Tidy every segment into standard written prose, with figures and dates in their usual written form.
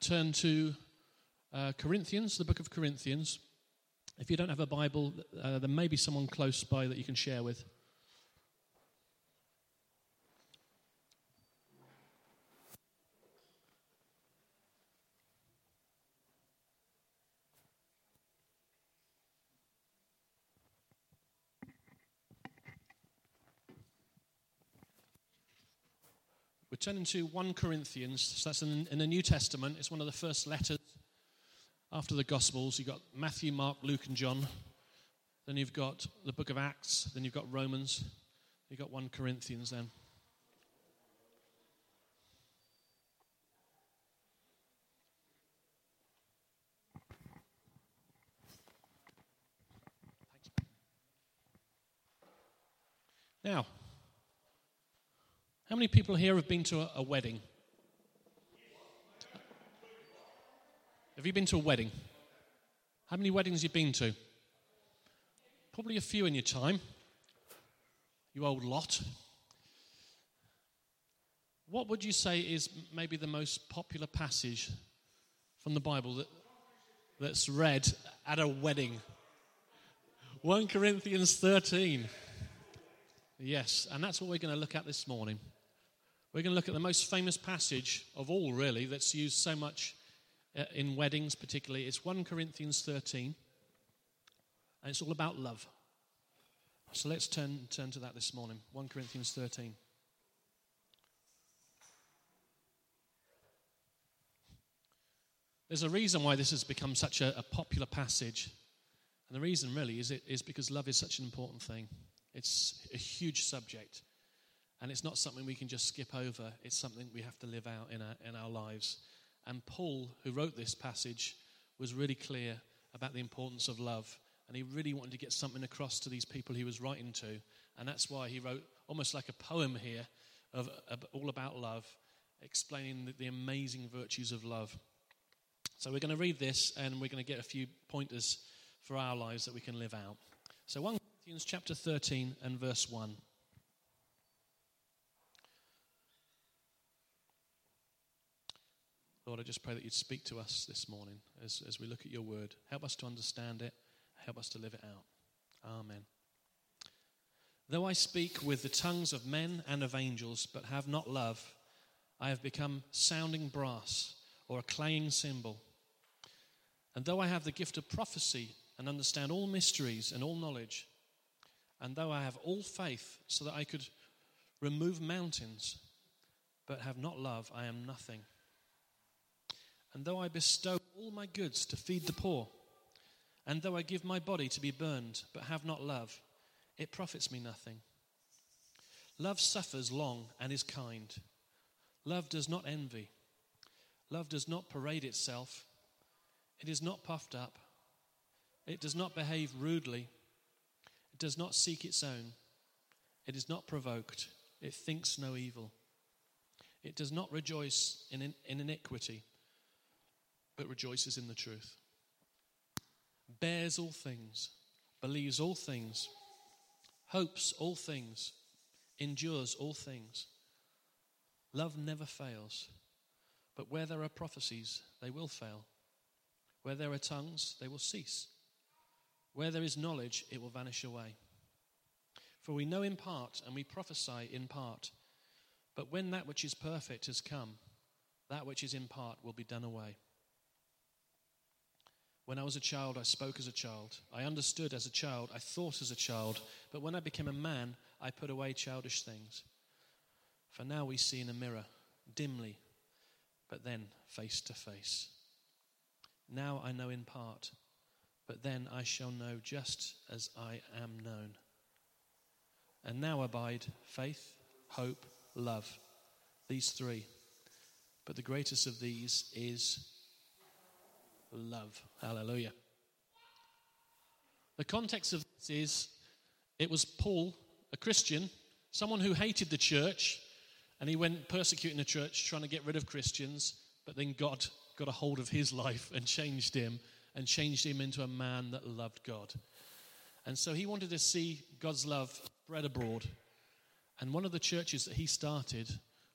turn to Corinthians, the book of Corinthians. If you don't have a Bible, there may be someone close by that you can share with. We're turning to 1 Corinthians, so that's in the New Testament. It's one of the first letters after the Gospels. You've got Matthew, Mark, Luke, and John. Then you've got the book of Acts. Then you've got Romans. You've got 1 Corinthians then. Now, how many people here have been to a wedding? Have you been to a wedding? How many weddings have you been to? Probably a few in your time. You old lot. What would you say is maybe the most popular passage from the Bible that's read at a wedding? 1 Corinthians 13. Yes, and that's what we're going to look at this morning. We're going to look at the most famous passage of all, really, that's used so much in weddings particularly. It's 1 Corinthians 13, and it's all about love. So let's turn to that this morning, 1 Corinthians 13. There's a reason why this has become such a popular passage, and the reason really is because love is such an important thing. It's a huge subject. And it's not something we can just skip over. It's something we have to live out in our lives. And Paul, who wrote this passage, was really clear about the importance of love. And he really wanted to get something across to these people he was writing to. And that's why he wrote almost like a poem here of all about love, explaining the amazing virtues of love. So we're going to read this, and we're going to get a few pointers for our lives that we can live out. So 1 Corinthians chapter 13 and verse 1. Lord, I just pray that you'd speak to us this morning as we look at your word. Help us to understand it. Help us to live it out. Amen. Though I speak with the tongues of men and of angels, but have not love, I have become sounding brass or a clanging cymbal. And though I have the gift of prophecy and understand all mysteries and all knowledge, and though I have all faith so that I could remove mountains, but have not love, I am nothing. And though I bestow all my goods to feed the poor, and though I give my body to be burned, but have not love, it profits me nothing. Love suffers long and is kind. Love does not envy. Love does not parade itself. It is not puffed up. It does not behave rudely. It does not seek its own. It is not provoked. It thinks no evil. It does not rejoice in iniquity, but rejoices in the truth. Bears all things, believes all things, hopes all things, endures all things. Love never fails, but where there are prophecies, they will fail. Where there are tongues, they will cease. Where there is knowledge, it will vanish away. For we know in part, and we prophesy in part. But when that which is perfect has come, that which is in part will be done away. When I was a child, I spoke as a child. I understood as a child. I thought as a child. But when I became a man, I put away childish things. For now we see in a mirror, dimly, but then face to face. Now I know in part, but then I shall know just as I am known. And now abide faith, hope, love, these three. But the greatest of these is love. Hallelujah. The context of this is, it was Paul, a Christian, someone who hated the church, and he went persecuting the church, trying to get rid of Christians, but then God got a hold of his life and changed him into a man that loved God. And so he wanted to see God's love spread abroad. And one of the churches that he started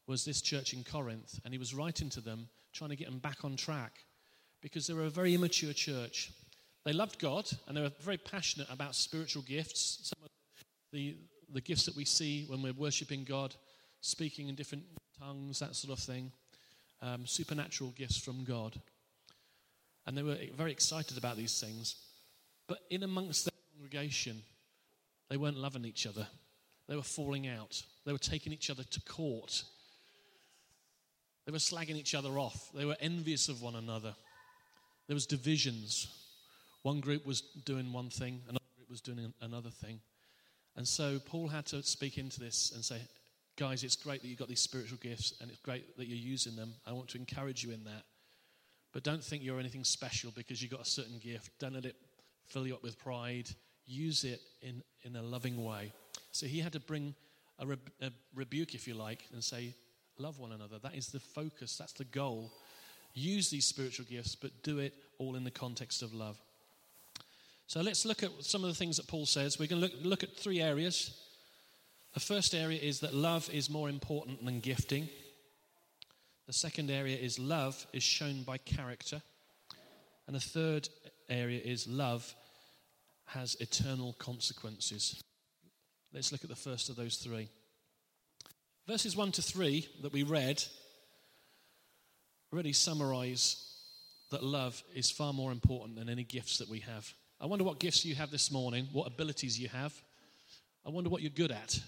was this church in Corinth, and he was writing to them, trying to get them back on track, because they were a very immature church. They loved God, and they were very passionate about spiritual gifts. Some of the gifts that we see when we're worshiping God, speaking in different tongues, that sort of thing, supernatural gifts from God. And they were very excited about these things. But in amongst their congregation, they weren't loving each other. They were falling out. They were taking each other to court. They were slagging each other off. They were envious of one another. There was divisions. One group was doing one thing, another group was doing another thing. And so Paul had to speak into this and say, guys, it's great that you've got these spiritual gifts, and it's great that you're using them. I want to encourage you in that. But don't think you're anything special because you've got a certain gift. Don't let it fill you up with pride. Use it in a loving way. So he had to bring a rebuke, if you like, and say, love one another. That is the focus. That's the goal. Use these spiritual gifts, but do it all in the context of love. So let's look at some of the things that Paul says. We're going to look at 3 areas. The first area is that love is more important than gifting. The second area is love is shown by character. And the third area is love has eternal consequences. Let's look at the first of those 3. Verses 1 to 3 that we read really summarize that love is far more important than any gifts that we have. I wonder what gifts you have this morning, what abilities you have. I wonder what you're good at.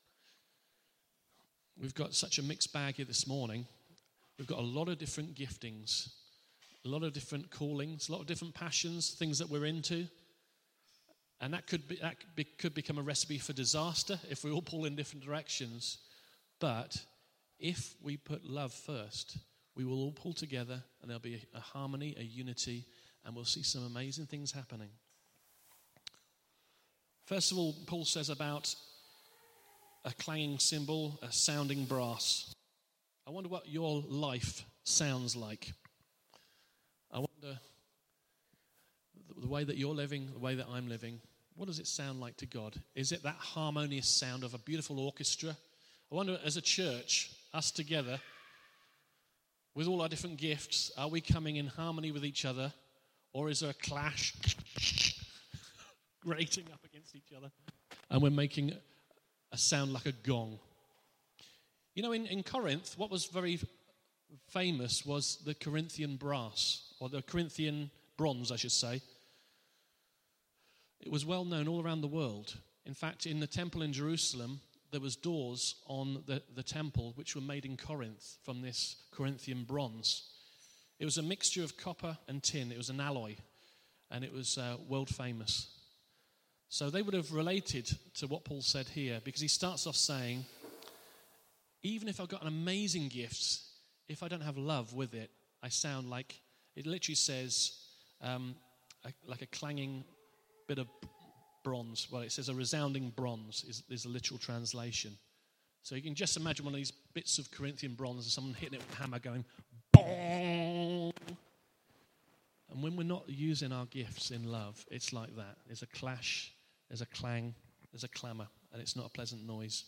We've got such a mixed bag here this morning. We've got a lot of different giftings, a lot of different callings, a lot of different passions, things that we're into. And that could become a recipe for disaster if we all pull in different directions. But if we put love first, we will all pull together and there'll be a harmony, a unity, and we'll see some amazing things happening. First of all, Paul says about a clanging cymbal, a sounding brass. I wonder what your life sounds like. I wonder the way that you're living, the way that I'm living, what does it sound like to God? Is it that harmonious sound of a beautiful orchestra? I wonder, as a church, us together, with all our different gifts, are we coming in harmony with each other? Or is there a clash, grating up against each other? And we're making a sound like a gong. You know, in Corinth, what was very famous was the Corinthian brass, or the Corinthian bronze, I should say. It was well known all around the world. In fact, in the temple in Jerusalem, there was doors on the temple which were made in Corinth from this Corinthian bronze. It was a mixture of copper and tin. It was an alloy, and it was world famous. So they would have related to what Paul said here, because he starts off saying, even if I've got an amazing gift, if I don't have love with it, I sound like, it literally says, like a clanging bit of bronze. Well, it says a resounding bronze is a literal translation. So you can just imagine one of these bits of Corinthian bronze and someone hitting it with a hammer going, bong. And when we're not using our gifts in love, it's like that. There's a clash, there's a clang, there's a clamour, and it's not a pleasant noise.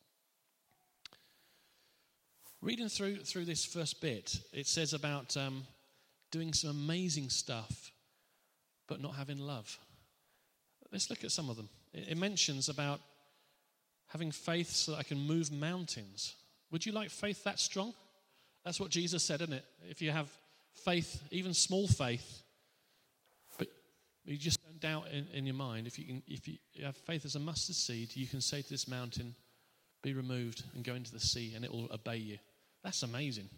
Reading through this first bit, it says about doing some amazing stuff, but not having love. Let's look at some of them. It mentions about having faith so that I can move mountains. Would you like faith that strong? That's what Jesus said, isn't it? If you have faith, even small faith, but you just don't doubt in your mind, if you have faith as a mustard seed, you can say to this mountain, be removed and go into the sea, and it will obey you. That's amazing.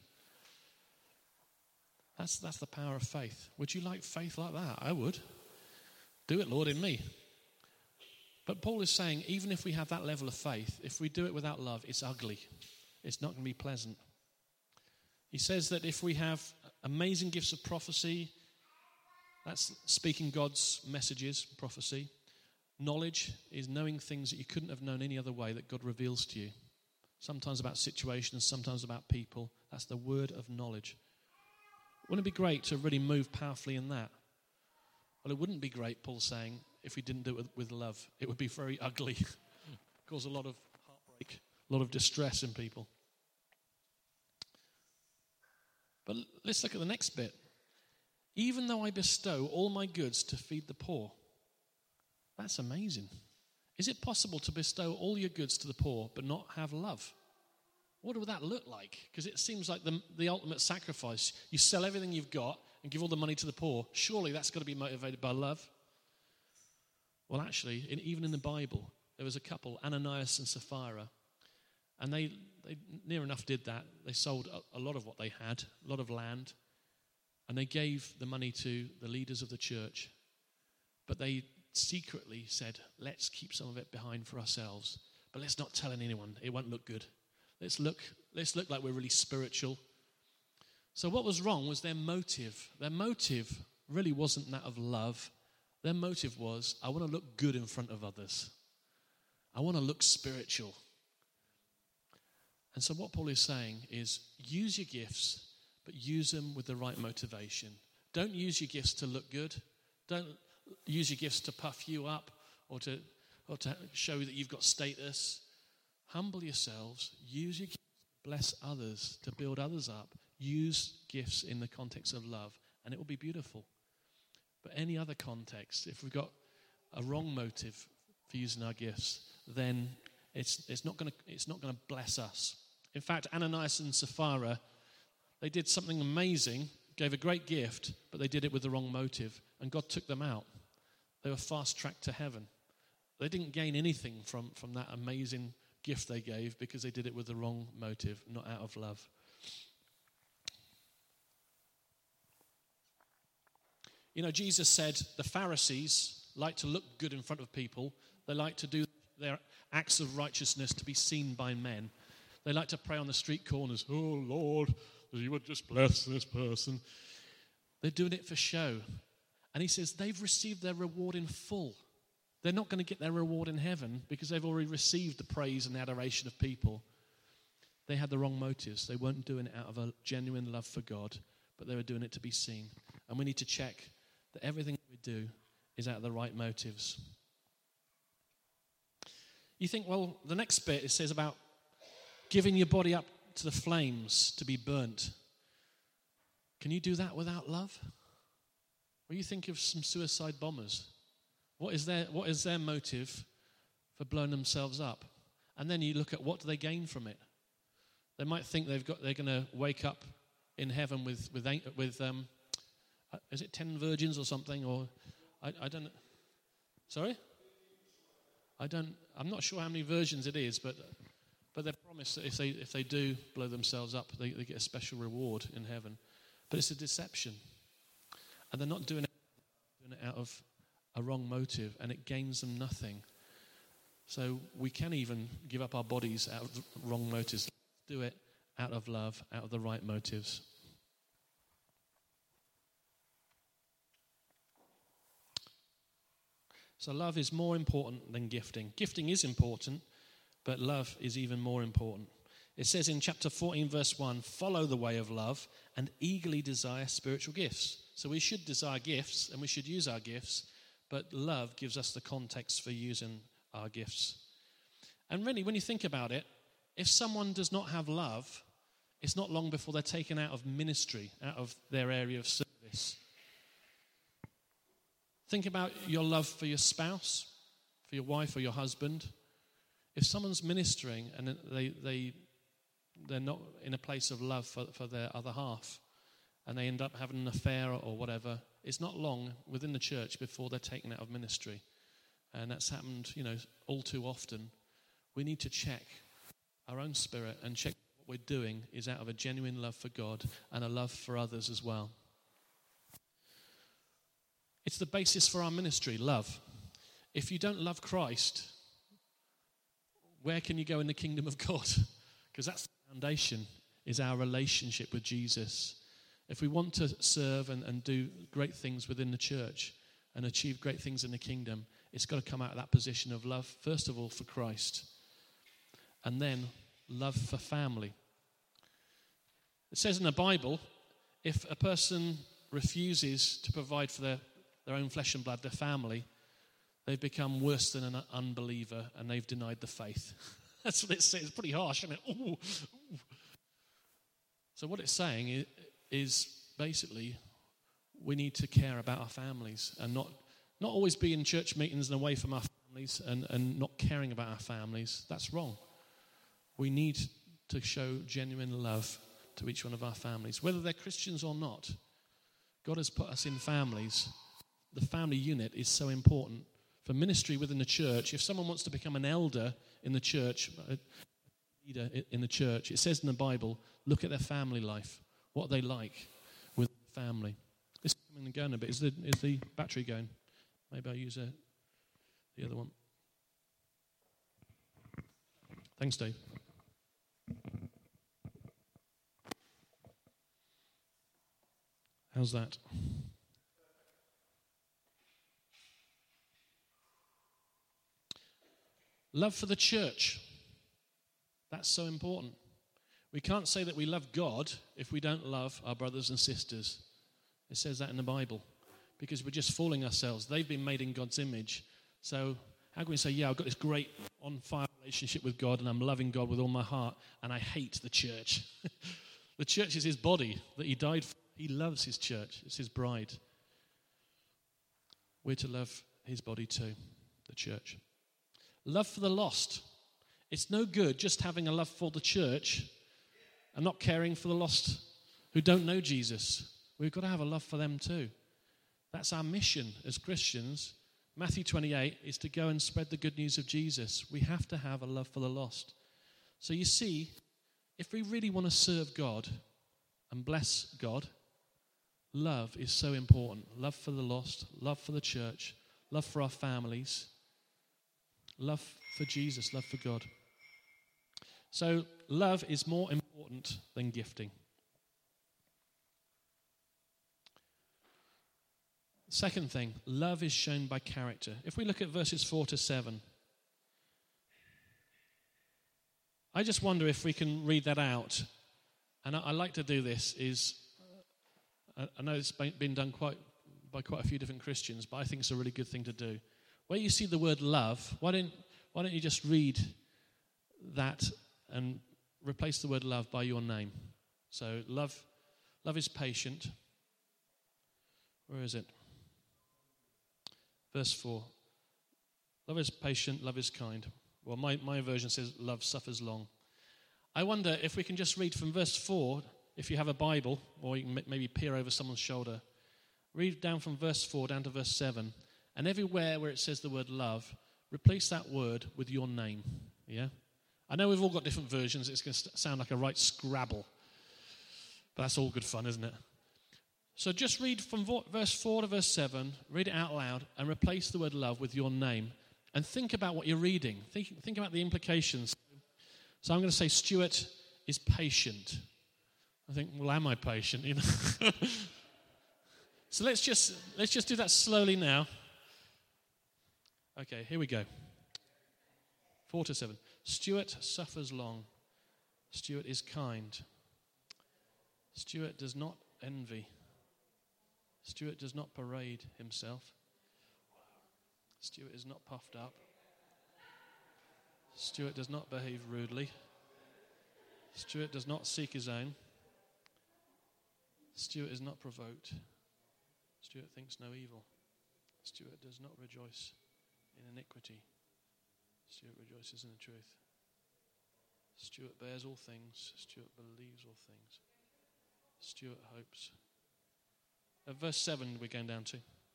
That's the power of faith. Would you like faith like that? I would. Do it, Lord, in me. But Paul is saying, even if we have that level of faith, if we do it without love, it's ugly. It's not going to be pleasant. He says that if we have amazing gifts of prophecy, that's speaking God's messages, prophecy. Knowledge is knowing things that you couldn't have known any other way that God reveals to you. Sometimes about situations, sometimes about people. That's the word of knowledge. Wouldn't it be great to really move powerfully in that? Well, it wouldn't be great, Paul's saying, if we didn't do it with love. It would be very ugly. Cause a lot of heartbreak, a lot of distress in people. But let's look at the next bit. Even though I bestow all my goods to feed the poor. That's amazing. Is it possible to bestow all your goods to the poor but not have love? What would that look like? Because it seems like the ultimate sacrifice. You sell everything you've got and give all the money to the poor. Surely that's got to be motivated by love. Well, actually, even in the Bible, there was a couple, Ananias and Sapphira, and they near enough did that. They sold a lot of what they had, a lot of land, and they gave the money to the leaders of the church. But they secretly said, let's keep some of it behind for ourselves, but let's not tell anyone. It won't look good. Let's look like we're really spiritual. So what was wrong was their motive. Their motive really wasn't that of love. Their motive was, I want to look good in front of others. I want to look spiritual. And so what Paul is saying is, use your gifts, but use them with the right motivation. Don't use your gifts to look good. Don't use your gifts to puff you up or to show that you've got status. Humble yourselves. Use your gifts to bless others, to build others up. Use gifts in the context of love, and it will be beautiful. But any other context, if we've got a wrong motive for using our gifts, then it's not going to bless us. In fact, Ananias and Sapphira, they did something amazing, gave a great gift, but they did it with the wrong motive, and God took them out. They were fast-tracked to heaven. They didn't gain anything from that amazing gift they gave because they did it with the wrong motive, not out of love. You know, Jesus said the Pharisees like to look good in front of people. They like to do their acts of righteousness to be seen by men. They like to pray on the street corners, oh Lord, that you would just bless this person. They're doing it for show. And he says they've received their reward in full. They're not going to get their reward in heaven because they've already received the praise and adoration of people. They had the wrong motives. They weren't doing it out of a genuine love for God, but they were doing it to be seen. And we need to check that everything we do is out of the right motives. You think, well, the next bit, it says about giving your body up to the flames to be burnt. Can you do that without love? Or you think of some suicide bombers. What is their motive for blowing themselves up? And then you look at what do they gain from it. They might think they're going to wake up in heaven with is it 10 virgins or something? Or I don't know. Sorry? I'm not sure how many virgins it is, but they're promised that if they do blow themselves up, they get a special reward in heaven. But it's a deception. And they're not doing it out of a wrong motive, and it gains them nothing. So we can even give up our bodies out of the wrong motives. Do it out of love, out of the right motives. So love is more important than gifting. Gifting is important, but love is even more important. It says in chapter 14, verse 1, follow the way of love and eagerly desire spiritual gifts. So we should desire gifts and we should use our gifts, but love gives us the context for using our gifts. And really, when you think about it, if someone does not have love, it's not long before they're taken out of ministry, out of their area of service. Think about your love for your spouse, for your wife or your husband. If someone's ministering and they're not in a place of love for their other half, and they end up having an affair or whatever, it's not long within the church before they're taken out of ministry. And that's happened, all too often. We need to check our own spirit and check what we're doing is out of a genuine love for God and a love for others as well. It's the basis for our ministry, love. If you don't love Christ, where can you go in the kingdom of God? Because that's the foundation, is our relationship with Jesus. If we want to serve and do great things within the church and achieve great things in the kingdom, it's got to come out of that position of love, first of all, for Christ, and then love for family. It says in the Bible, if a person refuses to provide for their own flesh and blood, their family, they've become worse than an unbeliever and they've denied the faith. That's what it says. It's pretty harsh, isn't it? Ooh. So what it's saying is basically we need to care about our families and not always be in church meetings and away from our families and not caring about our families. That's wrong. We need to show genuine love to each one of our families, whether they're Christians or not. God has put us in families. The family unit is so important for ministry within the church. If someone wants to become an elder in the church, a leader in the church, it says in the Bible, look at their family life, what they like with family. It's coming and going a bit. Is the battery going? Maybe I'll use the other one. Thanks, Dave. How's that? Love for the church. That's so important. We can't say that we love God if we don't love our brothers and sisters. It says that in the Bible. Because we're just fooling ourselves. They've been made in God's image. So how can we say, yeah, I've got this great on-fire relationship with God and I'm loving God with all my heart and I hate the church? The church is his body that he died for. He loves his church. It's his bride. We're to love his body too, the church. Love for the lost. It's no good just having a love for the church and not caring for the lost who don't know Jesus. We've got to have a love for them too. That's our mission as Christians. Matthew 28 is to go and spread the good news of Jesus. We have to have a love for the lost. So you see, if we really want to serve God and bless God, love is so important. Love for the lost, love for the church, love for our families, love for Jesus, love for God. So love is more important than gifting. Second thing, love is shown by character. If we look at verses 4 to 7, I just wonder if we can read that out. And I like to do this is, I know it's been done by quite a few different Christians, but I think it's a really good thing to do. Where you see the word love, why don't you just read that and replace the word love by your name? So love is patient. Where is it? Verse 4. Love is patient, love is kind. Well, my version says love suffers long. I wonder if we can just read from verse 4, if you have a Bible, or you can maybe peer over someone's shoulder. Read down from verse 4 down to verse 7. And everywhere where it says the word love, replace that word with your name. Yeah? I know we've all got different versions. It's going to sound like a right Scrabble. But that's all good fun, isn't it? So just read from verse 4 to verse 7, read it out loud, and replace the word love with your name. And think about what you're reading. Think about the implications. So I'm going to say Stuart is patient. I think, well, am I patient? You know. So let's just do that slowly now. Okay, here we go. 4 to 7. Stuart suffers long. Stuart is kind. Stuart does not envy. Stuart does not parade himself. Stuart is not puffed up. Stuart does not behave rudely. Stuart does not seek his own. Stuart is not provoked. Stuart thinks no evil. Stuart does not rejoice in iniquity. Stuart rejoices in the truth. Stuart bears all things. Stuart believes all things. Stuart hopes. At verse 7 we're going down to.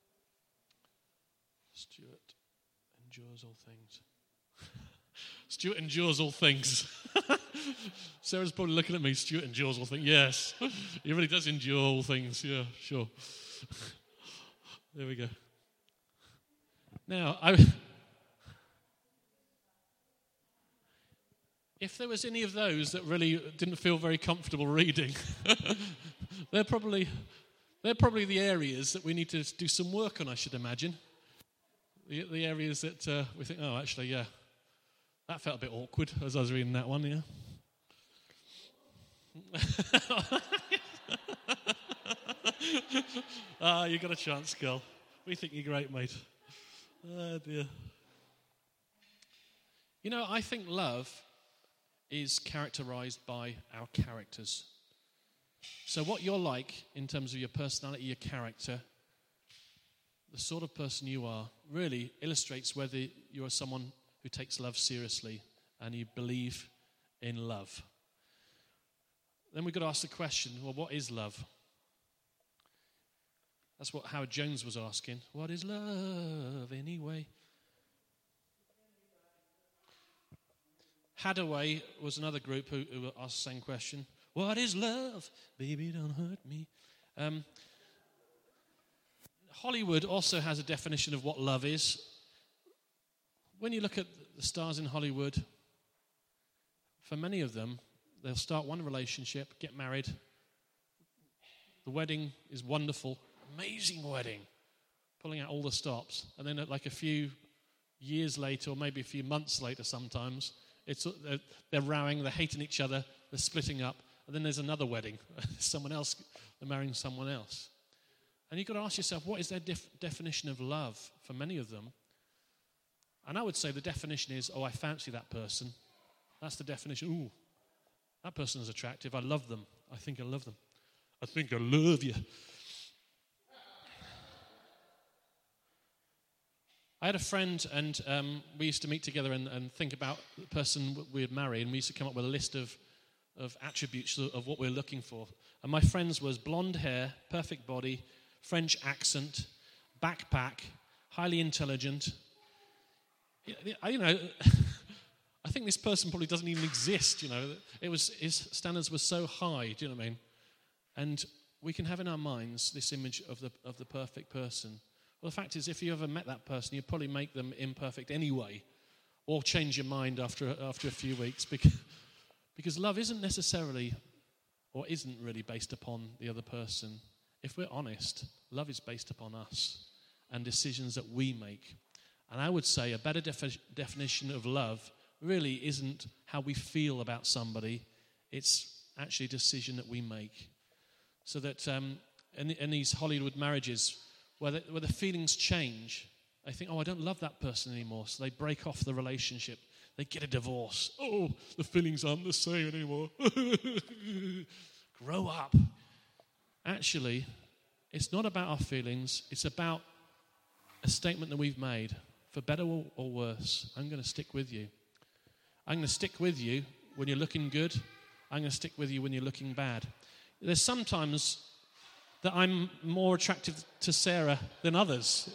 Stuart endures all things. Stuart endures all things. Sarah's probably looking at me. Stuart endures all things. Yes, he really does endure all things. Yeah, sure. There we go. Now, if there was any of those that really didn't feel very comfortable reading, they're probably the areas that we need to do some work on, I should imagine. The areas that we think, oh, actually, yeah, that felt a bit awkward as I was reading that one, yeah. You got a chance, girl. We think you're great, mate. Oh, dear. You know, I think love is characterized by our characters. So what you're like in terms of your personality, your character, the sort of person you are, really illustrates whether you are someone who takes love seriously and you believe in love. Then we've got to ask the question, well, what is love? That's what Howard Jones was asking. What is love anyway? Hadaway was another group who asked the same question. What is love? Baby, don't hurt me. Hollywood also has a definition of what love is. When you look at the stars in Hollywood, for many of them, they'll start one relationship, get married. The wedding is wonderful, amazing wedding, pulling out all the stops. And then like a few years later, or maybe a few months later sometimes, they're rowing, they're hating each other, they're splitting up. And then there's another wedding. Someone else, they're marrying someone else. And you've got to ask yourself, what is their definition of love for many of them? And I would say the definition is, I fancy that person. That's the definition. Ooh, that person is attractive. I love them. I think I love them. I think I love you. I had a friend, and we used to meet together and think about the person we would marry, and we used to come up with a list of attributes of what we're looking for. And my friend's was blonde hair, perfect body, French accent, backpack, highly intelligent. I think this person probably doesn't even exist, his standards were so high, do you know what I mean? And we can have in our minds this image of the perfect person. Well, the fact is, if you ever met that person, you'd probably make them imperfect anyway, or change your mind after a few weeks, because love isn't necessarily, or isn't really based upon the other person. If we're honest, love is based upon us and decisions that we make. And I would say a better definition of love really isn't how we feel about somebody. It's actually a decision that we make. So that in these Hollywood marriages, where the feelings change, they think, I don't love that person anymore. So they break off the relationship. They get a divorce. Oh, the feelings aren't the same anymore. Grow up. Actually, it's not about our feelings. It's about a statement that we've made. For better or worse, I'm going to stick with you. I'm going to stick with you when you're looking good. I'm going to stick with you when you're looking bad. There's sometimes that I'm more attracted to Sarah than others.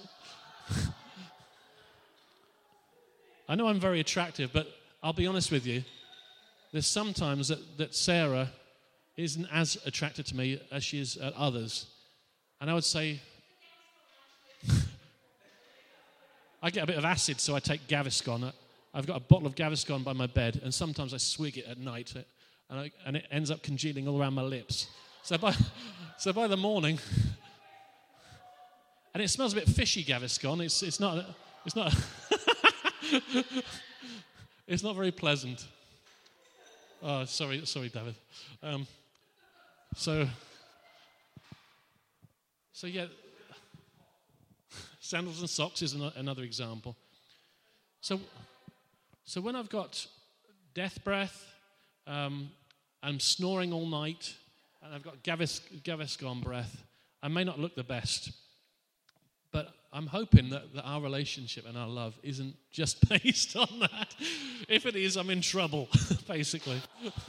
I know I'm very attractive, but I'll be honest with you. There's sometimes that Sarah isn't as attracted to me as she is at others. And I would say, I get a bit of acid, so I take Gaviscon. I've got a bottle of Gaviscon by my bed, and sometimes I swig it at night, and it ends up congealing all around my lips. So by the morning, and it smells a bit fishy, Gaviscon. It's not it's not very pleasant. Oh, sorry, David. So yeah, sandals and socks is another example. So when I've got death breath, I'm snoring all night, and I've got Gaviscon breath, I may not look the best, but I'm hoping that our relationship and our love isn't just based on that. If it is, I'm in trouble, basically.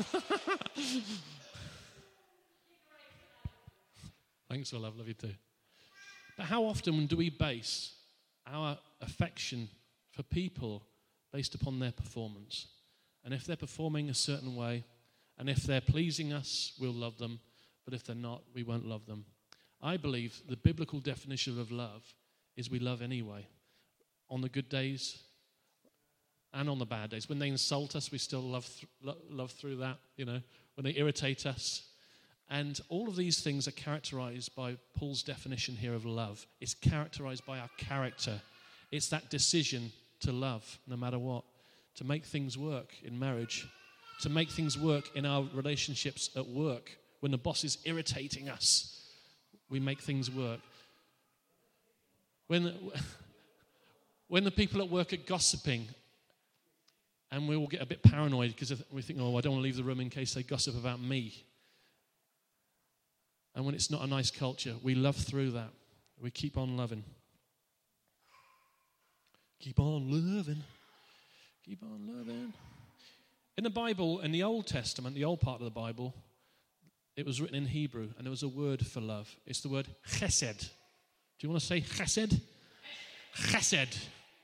Thanks, love you too. But how often do we base our affection for people based upon their performance? And if they're performing a certain way, and if they're pleasing us, we'll love them. But if they're not, we won't love them. I believe the biblical definition of love is we love anyway. On the good days and on the bad days. When they insult us, we still love through that, When they irritate us. And all of these things are characterized by Paul's definition here of love. It's characterized by our character. It's that decision to love no matter what. To make things work in marriage. To make things work in our relationships at work. When the boss is irritating us, we make things work. When the people at work are gossiping, and we all get a bit paranoid because we think, I don't want to leave the room in case they gossip about me. And when it's not a nice culture, we love through that. We keep on loving. Keep on loving. Keep on loving. In the Bible, in the Old Testament, the old part of the Bible, it was written in Hebrew, and there was a word for love. It's the word chesed. Do you want to say chesed? Chesed.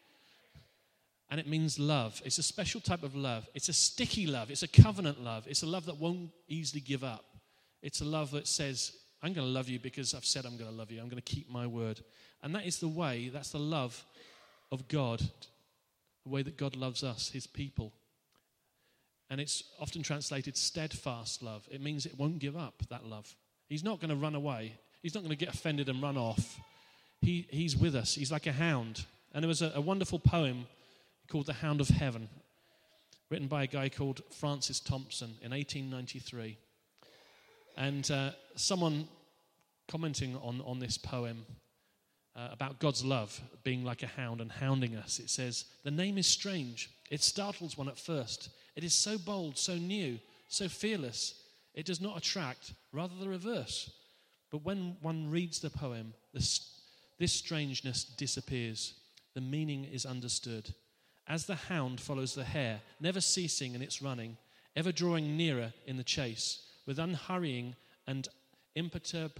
And it means love. It's a special type of love. It's a sticky love. It's a covenant love. It's a love that won't easily give up. It's a love that says, I'm going to love you because I've said I'm going to love you. I'm going to keep my word. And that is the way, that's the love of God, the way that God loves us, his people. And it's often translated steadfast love. It means it won't give up, that love. He's not going to run away. He's not going to get offended and run off. He's with us. He's like a hound. And there was a wonderful poem called The Hound of Heaven, written by a guy called Francis Thompson in 1893. And someone commenting on this poem about God's love being like a hound and hounding us, it says, the name is strange. It startles one at first. It is so bold, so new, so fearless. It does not attract, rather the reverse. But when one reads the poem, this strangeness disappears. The meaning is understood. As the hound follows the hare, never ceasing in its running, ever drawing nearer in the chase, with unhurrying and imperturbed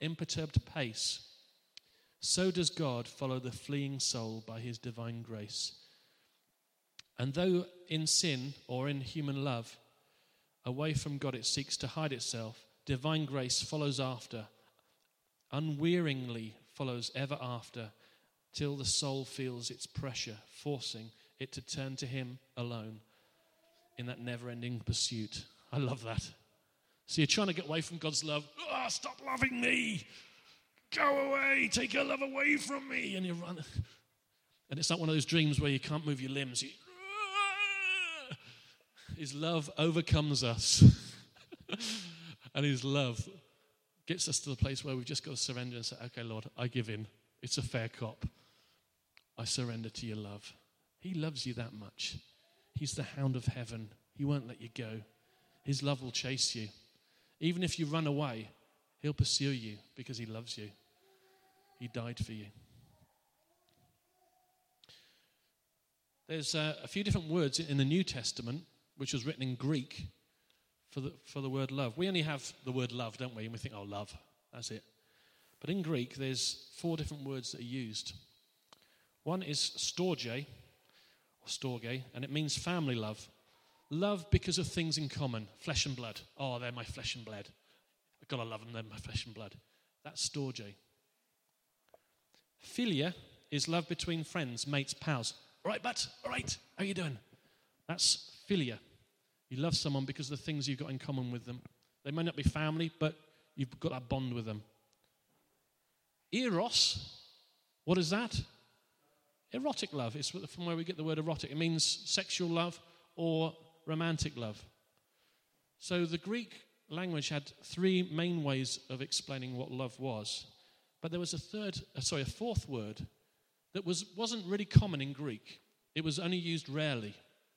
pace, so does God follow the fleeing soul by his divine grace. And though in sin or in human love, away from God it seeks to hide itself, divine grace follows after, unwearingly follows ever after, till the soul feels its pressure, forcing it to turn to him alone in that never-ending pursuit. I love that. So you're trying to get away from God's love. Oh, stop loving me. Go away. Take your love away from me. And you run. And it's like one of those dreams where you can't move your limbs. His love overcomes us. And his love gets us to the place where we've just got to surrender and say, okay, Lord, I give in. It's a fair cop. I surrender to your love. He loves you that much. He's the hound of heaven. He won't let you go. His love will chase you. Even if you run away, he'll pursue you because he loves you. He died for you. There's a few different words in the New Testament, which was written in Greek, for the word love. We only have the word love, don't we? And we think, oh, love, that's it. But in Greek, there's 4 different words that are used. One is storge, and it means family love. Love because of things in common, flesh and blood. Oh, they're my flesh and blood. I've got to love them, they're my flesh and blood. That's storge. Philia is love between friends, mates, pals. All right, but, all right, how are you doing? That's philia. You love someone because of the things you've got in common with them. They may not be family, but you've got that bond with them. Eros, what is that? Erotic love. It's from where we get the word erotic. It means sexual love or romantic love. So the Greek language had 3 main ways of explaining what love was. But there was a fourth word that wasn't really common in Greek. It was only used rarely.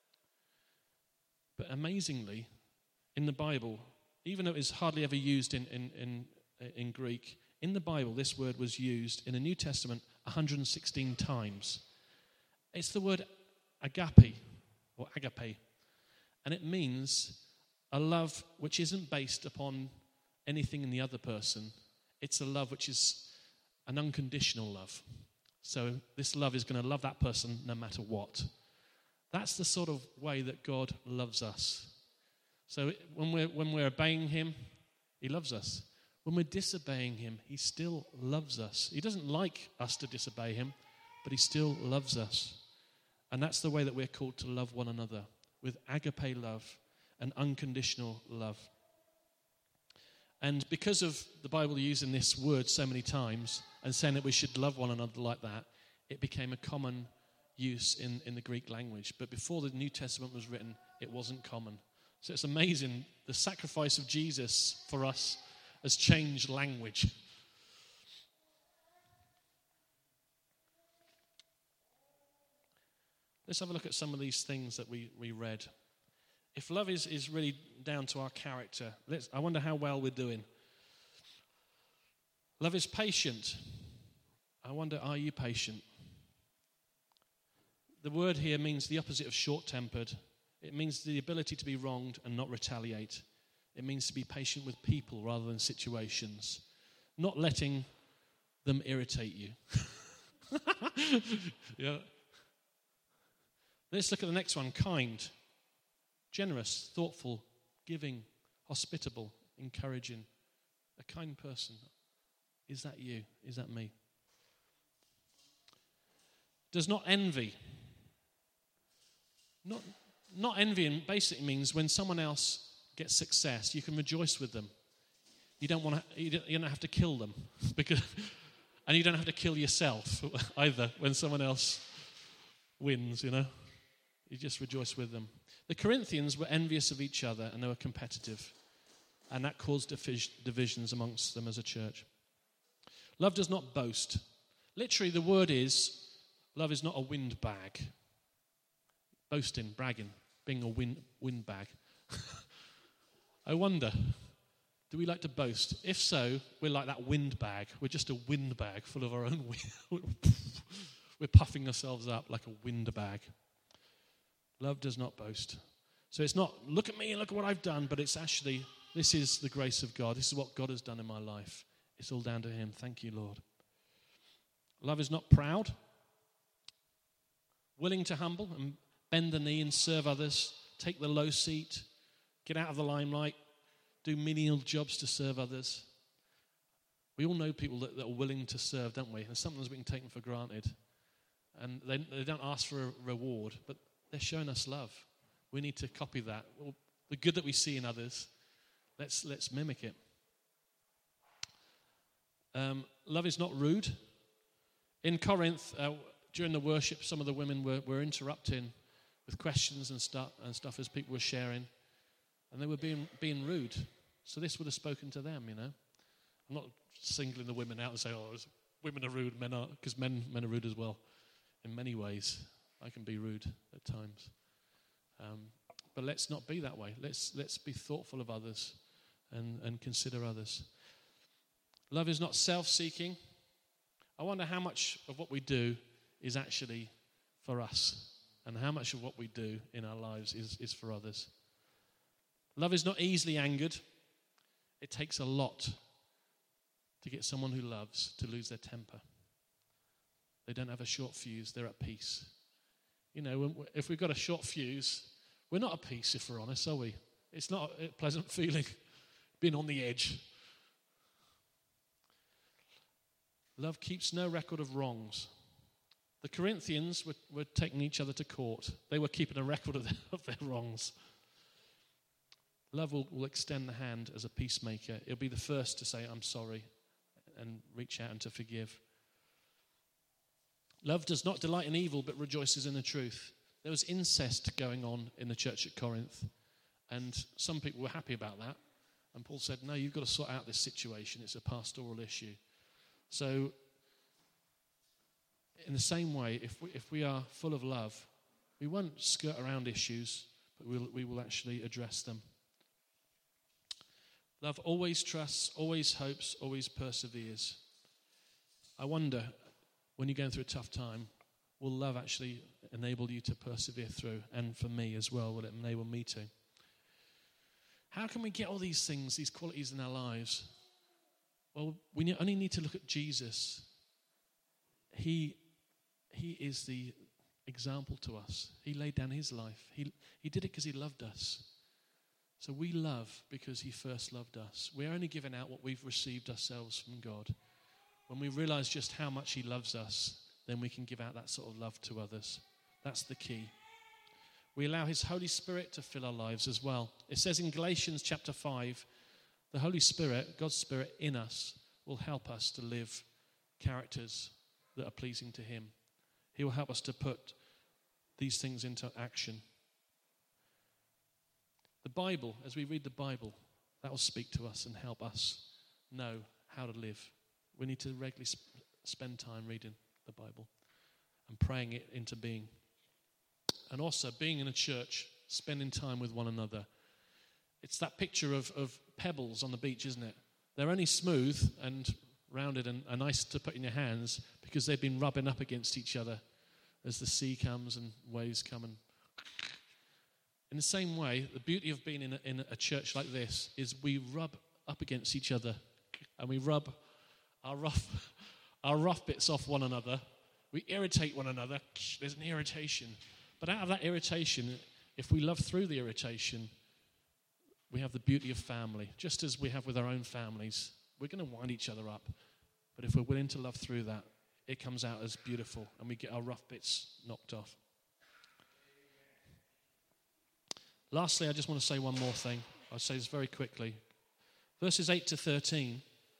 But amazingly, in the Bible, even though it's hardly ever used in Greek, in the Bible, this word was used in the New Testament 116 times. It's the word agape, or agape, and it means a love which isn't based upon anything in the other person. It's a love which is an unconditional love. So this love is going to love that person no matter what. That's the sort of way that God loves us. So when we're obeying him, he loves us. When we're disobeying him, he still loves us. He doesn't like us to disobey him, but he still loves us. And that's the way that we're called to love one another, with agape love and unconditional love. And because of the Bible using this word so many times and saying that we should love one another like that, it became a common use in the Greek language. But before the New Testament was written, it wasn't common. So it's amazing. The sacrifice of Jesus for us has changed language. Let's have a look at some of these things that we read. If love is really down to our character, I wonder how well we're doing. Love is patient. I wonder, are you patient? The word here means the opposite of short-tempered. It means the ability to be wronged and not retaliate. It means to be patient with people rather than situations. Not letting them irritate you. Yeah. Let's look at the next one. Kind, generous, thoughtful, giving, hospitable, encouraging. A kind person. Is that you? Is that me? Does not envy. Not envying basically means when someone else gets success, you can rejoice with them. You don't have to kill them, and you don't have to kill yourself either when someone else wins. You just rejoice with them. The Corinthians were envious of each other and they were competitive, and that caused divisions amongst them as a church. Love does not boast. Literally, the word is, love is not a windbag. Boasting, bragging, being a windbag. I wonder, do we like to boast? If so, we're like that windbag. We're just a windbag full of our own wind. We're puffing ourselves up like a windbag. Love does not boast. So it's not, look at me and look at what I've done, but it's actually, this is the grace of God. This is what God has done in my life. It's all down to him. Thank you, Lord. Love is not proud. Willing to humble and bend the knee and serve others. Take the low seat. Get out of the limelight. Do menial jobs to serve others. We all know people that are willing to serve, don't we? And sometimes we can take them for granted. And they don't ask for a reward, but they're showing us love. We need to copy that. Well, the good that we see in others, let's mimic it. Love is not rude. In Corinth, during the worship, some of the women were interrupting with questions and stuff as people were sharing, and they were being rude. So this would have spoken to them, I'm not singling the women out and saying, women are rude, men are, because men are rude as well. In many ways, I can be rude at times. But let's not be that way. Let's be thoughtful of others and consider others. Love is not self-seeking. I wonder how much of what we do is actually for us, and how much of what we do in our lives is for others. Love is not easily angered. It takes a lot to get someone who loves to lose their temper. They don't have a short fuse. They're at peace. If we've got a short fuse, we're not at peace, if we're honest, are we? It's not a pleasant feeling, being on the edge. Love keeps no record of wrongs. The Corinthians were taking each other to court. They were keeping a record of their wrongs. Love will extend the hand as a peacemaker. It'll be the first to say, I'm sorry, and reach out and to forgive. Love does not delight in evil, but rejoices in the truth. There was incest going on in the church at Corinth, and some people were happy about that. And Paul said, no, you've got to sort out this situation. It's a pastoral issue. So, in the same way, if we are full of love, we won't skirt around issues, but we will actually address them. Love always trusts, always hopes, always perseveres. I wonder, when you're going through a tough time, will love actually enable you to persevere through? And for me as well, will it enable me to? How can we get all these things, these qualities in our lives? Well, we only need to look at Jesus. He is the example to us. He laid down his life. He did it because he loved us. So we love because he first loved us. We're only giving out what we've received ourselves from God. When we realize just how much he loves us, then we can give out that sort of love to others. That's the key. We allow his Holy Spirit to fill our lives as well. It says in Galatians chapter 5, the Holy Spirit, God's Spirit in us, will help us to live characters that are pleasing to him. He will help us to put these things into action. The Bible, as we read the Bible, that will speak to us and help us know how to live. We need to regularly spend time reading the Bible and praying it into being. And also being in a church, spending time with one another. It's that picture of pebbles on the beach, isn't it? They're only smooth and rounded and nice to put in your hands because they've been rubbing up against each other as the sea comes and waves come. And in the same way, the beauty of being in a church like this is we rub up against each other and we rub our rough bits off one another. We irritate one another. There's an irritation. But out of that irritation, if we love through the irritation, we have the beauty of family, just as we have with our own families. We're going to wind each other up. But if we're willing to love through that, it comes out as beautiful and we get our rough bits knocked off. Lastly, I just want to say one more thing. I'll say this very quickly. Verses 8 to 13.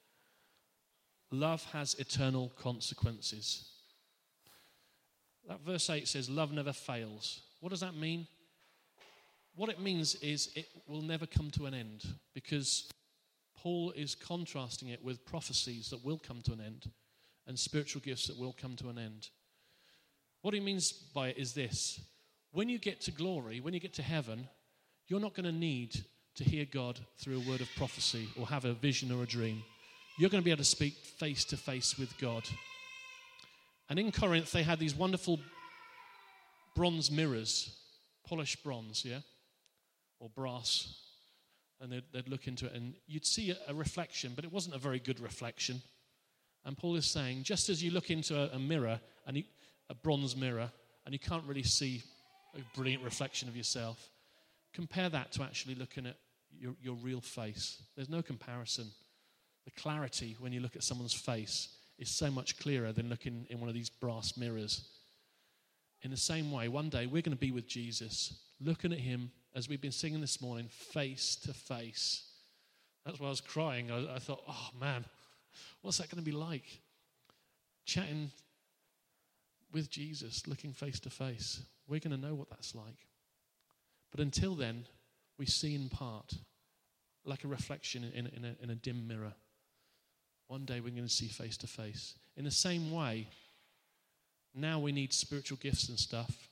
Love has eternal consequences. That verse 8 says, love never fails. What does that mean? What it means is it will never come to an end, because Paul is contrasting it with prophecies that will come to an end and spiritual gifts that will come to an end. What he means by it is this. When you get to glory, when you get to heaven, you're not going to need to hear God through a word of prophecy or have a vision or a dream. You're going to be able to speak face to face with God. And in Corinth, they had these wonderful bronze mirrors, polished bronze, yeah? Or brass. And they'd look into it and you'd see a reflection, but it wasn't a very good reflection. And Paul is saying, just as you look into a mirror, a bronze mirror, and you can't really see a brilliant reflection of yourself, compare that to actually looking at your real face. There's no comparison. The clarity when you look at someone's face is so much clearer than looking in one of these brass mirrors. In the same way, one day we're going to be with Jesus, looking at him, as we've been singing this morning, face to face. That's why I was crying. I thought, oh man, what's that going to be like? Chatting with Jesus, looking face to face. We're going to know what that's like. But until then, we see in part, like a reflection in a dim mirror. One day we're going to see face to face. In the same way, now we need spiritual gifts and stuff.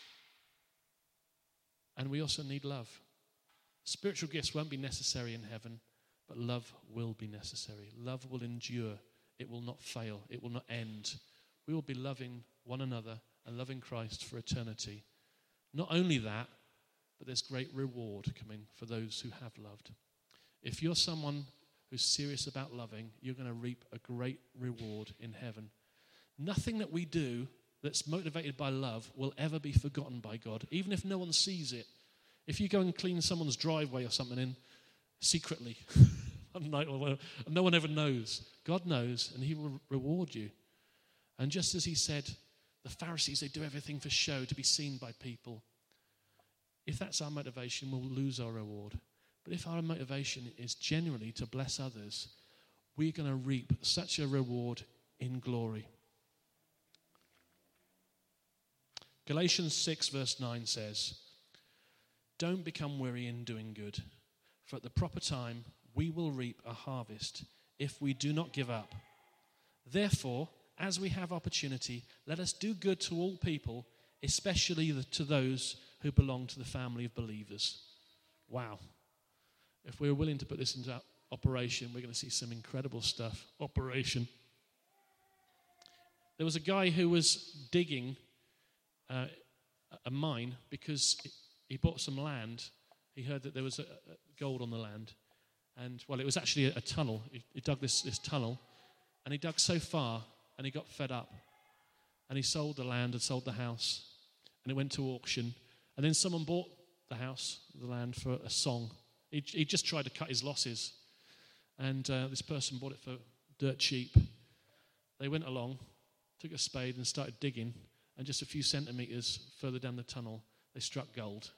And we also need love. Spiritual gifts won't be necessary in heaven, but love will be necessary. Love will endure. It will not fail. It will not end. We will be loving one another and loving Christ for eternity. Not only that, but there's great reward coming for those who have loved. If you're someone who's serious about loving, you're going to reap a great reward in heaven. Nothing that we do that's motivated by love will ever be forgotten by God, even if no one sees it. If you go and clean someone's driveway or something in secretly, no one ever knows. God knows, and he will reward you. And just as he said, the Pharisees, they do everything for show, to be seen by people. If that's our motivation, we'll lose our reward. But if our motivation is genuinely to bless others, we're going to reap such a reward in glory. Galatians 6 verse 9 says, don't become weary in doing good, for at the proper time we will reap a harvest if we do not give up. Therefore, as we have opportunity, let us do good to all people, especially to those who belong to the family of believers. Wow. If we're willing to put this into operation, we're going to see some incredible stuff. Operation. There was a guy who was digging a mine because he bought some land. He heard that there was gold on the land. And, well, it was actually a tunnel. He dug this tunnel, and he dug so far, and he got fed up. And he sold the land and sold the house, and it went to auction. And then someone bought the house, the land, for a song. He just tried to cut his losses. And this person bought it for dirt cheap. They went along, took a spade and started digging. And just a few centimeters further down the tunnel, they struck gold.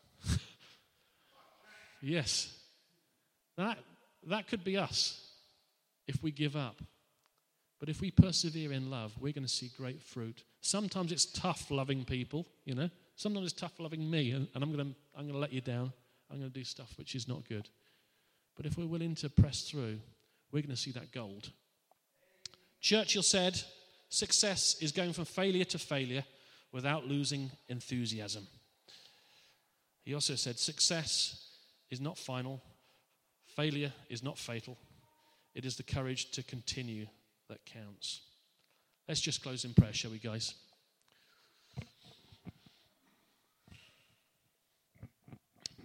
Yes. That could be us if we give up. But if we persevere in love, we're going to see great fruit. Sometimes it's tough loving people, you know. Sometimes it's tough loving me, and I'm going to let you down. I'm going to do stuff which is not good. But if we're willing to press through, we're going to see that gold. Churchill said, success is going from failure to failure without losing enthusiasm. He also said, success is not final. Failure is not fatal. It is the courage to continue that counts. Let's just close in prayer, shall we, guys?